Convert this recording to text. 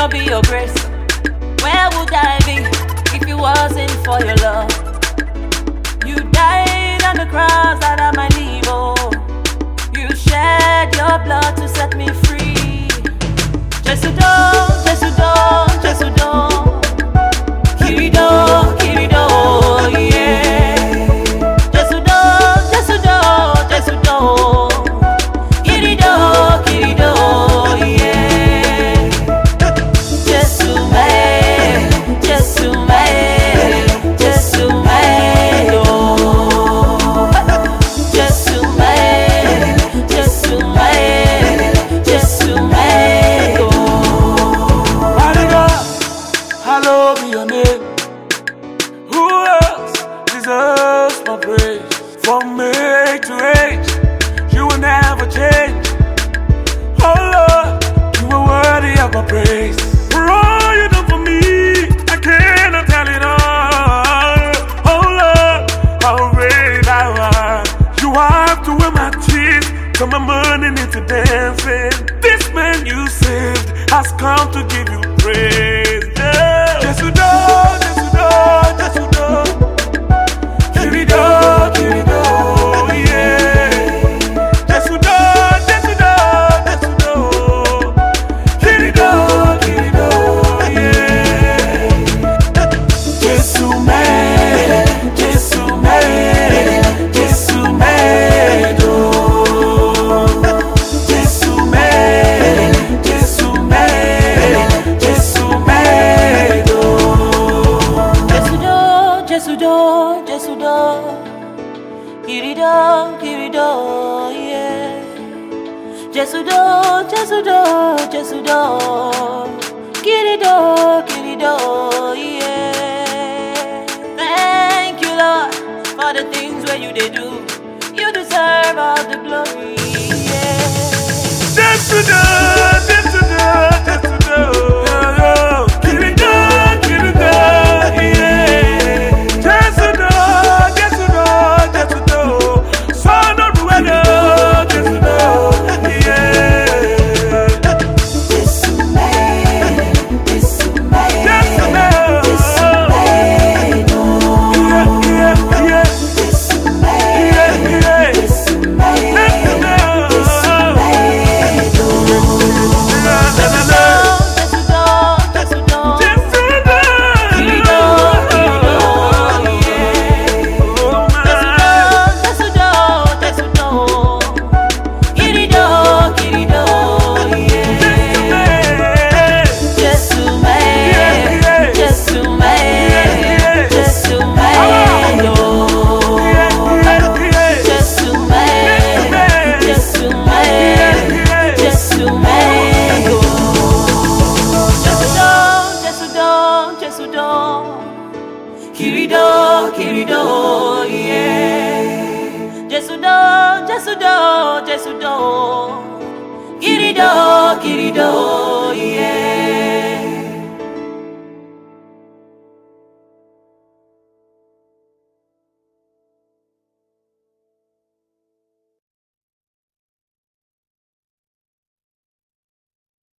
be your grace, where would I be if it wasn't for your love? You died on the cross that I might live, oh. You shed your blood to set me free. Jesudo, Jesudo, Jesudo. Kirido, Kirido, yeah. Jesudo, Jesudo, Jesudo. Kirido, Kirido, yeah. Jesume, Jesume, Jesume, oh. Jesume, Jesume, Jesume, oh. Hallowed be your name. Who else deserves my praise? From age to age, you will never change. Oh Lord, you are worthy of my praise. For all you done for me, I cannot tell it all. Oh Lord, how great thou art. You have to wear my tears, turn my money into dancing. This man you saved has come to give you praise. Jesudo, Jesudo, Jesudo. Kirido, Kirido, yeah. Jesudo, Jesudo, Jesudo. Kirido, Kirido, yeah. Jesume, Jesume, Jesume, do. Jesume, Jesume, Jesume, do. Jesudo, Jesudo, Kirido, Kirido, yeah. Jesudo, Jesudo, Jesudo, Kirido, Kirido, yeah. Thank you, Lord, for the things where you did do. You deserve all the glory, yeah. Jesudo, Jesudo, Jesudo. Kirido, Kirido, yeah. Jesudo, Jesudo, Jesudo. Son of Rueda, Jesudo, yeah. Jesume, Jesume, Jesume, yeah, yeah, Jesume, yeah, yeah. Jesume, Kirido, Kirido, yeah. Jesudo, Jesudo, Jesudo. Kirido, Kirido, yeah.